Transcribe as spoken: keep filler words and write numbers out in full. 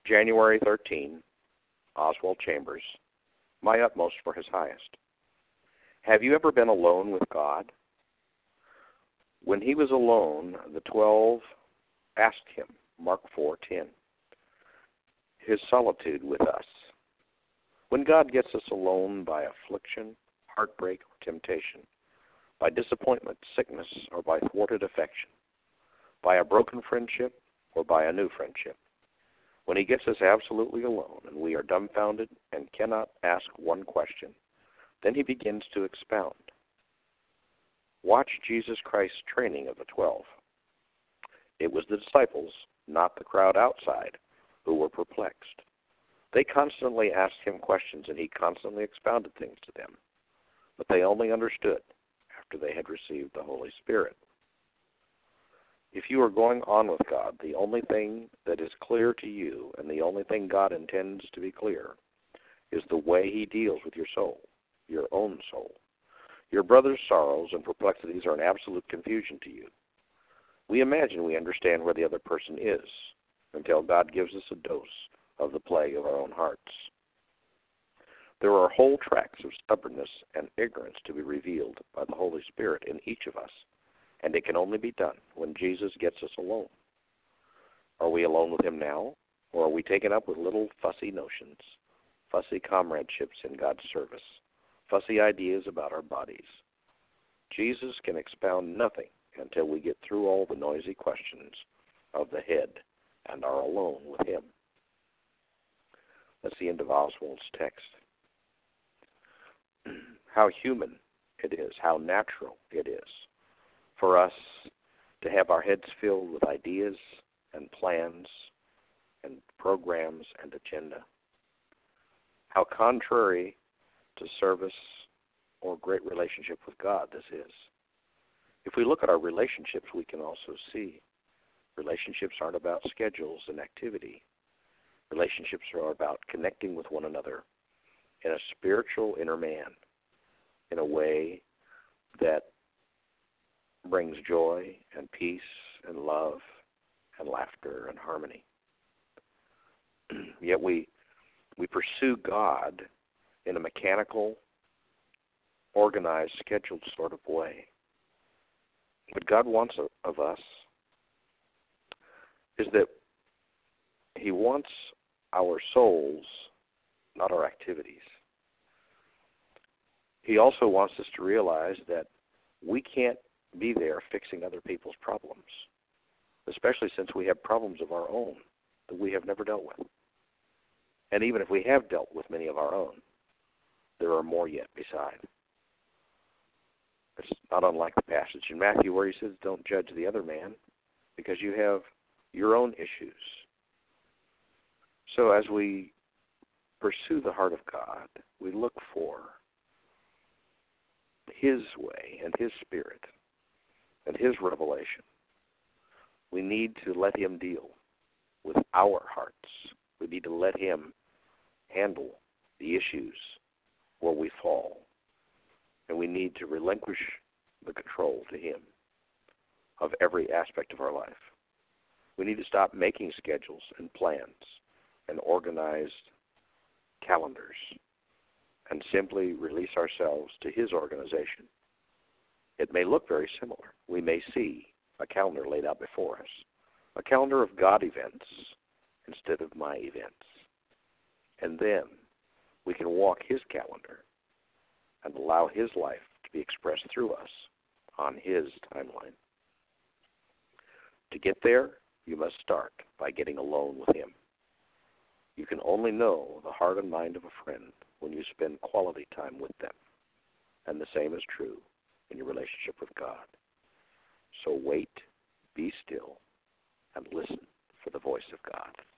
January thirteenth, Oswald Chambers, My Utmost for His Highest. Have you ever been alone with God? When he was alone, the twelve asked him, Mark four ten, his solitude with us. When God gets us alone by affliction, heartbreak, or temptation, by disappointment, sickness, or by thwarted affection, by a broken friendship, or by a new friendship, when he gets us absolutely alone and we are dumbfounded and cannot ask one question, then he begins to expound. Watch Jesus Christ's training of the twelve. It was the disciples, not the crowd outside, who were perplexed. They constantly asked him questions, and he constantly expounded things to them, but they only understood after they had received the Holy Spirit. If you are going on with God, the only thing that is clear to you, and the only thing God intends to be clear, is the way he deals with your soul, your own soul. Your brother's sorrows and perplexities are an absolute confusion to you. We imagine we understand where the other person is until God gives us a dose of the plague of our own hearts. There are whole tracts of stubbornness and ignorance to be revealed by the Holy Spirit in each of us, and it can only be done when Jesus gets us alone. Are we alone with him now, or are we taken up with little fussy notions, fussy comradeships in God's service, fussy ideas about our bodies? Jesus can expound nothing until we get through all the noisy questions of the head and are alone with him. That's the end of Oswald's text. How human it is, how natural it is for us to have our heads filled with ideas and plans and programs and agenda. How contrary to service or great relationship with God this is. If we look at our relationships, we can also see relationships aren't about schedules and activity. Relationships are about connecting with one another in a spiritual inner man in a way that brings joy and peace and love and laughter and harmony. Yet we we pursue God in a mechanical, organized, scheduled sort of way. What God wants of us is that he wants our souls, not our activities. He also wants us to realize that we can't be there fixing other people's problems, especially since we have problems of our own that we have never dealt with. And even if we have dealt with many of our own, there are more yet beside. It's not unlike the passage in Matthew where he says, don't judge the other man because you have your own issues. So as we pursue the heart of God, we look for his way and his spirit and his revelation. We need to let him deal with our hearts. We need to let him handle the issues where we fall. And we need to relinquish the control to him of every aspect of our life. We need to stop making schedules and plans and organized calendars and simply release ourselves to his organization. It may look very similar. We may see a calendar laid out before us, a calendar of God events instead of my events. And then we can walk his calendar and allow his life to be expressed through us on his timeline. To get there, you must start by getting alone with him. You can only know the heart and mind of a friend when you spend quality time with them. And the same is true in your relationship with God. So wait, be still, and listen for the voice of God.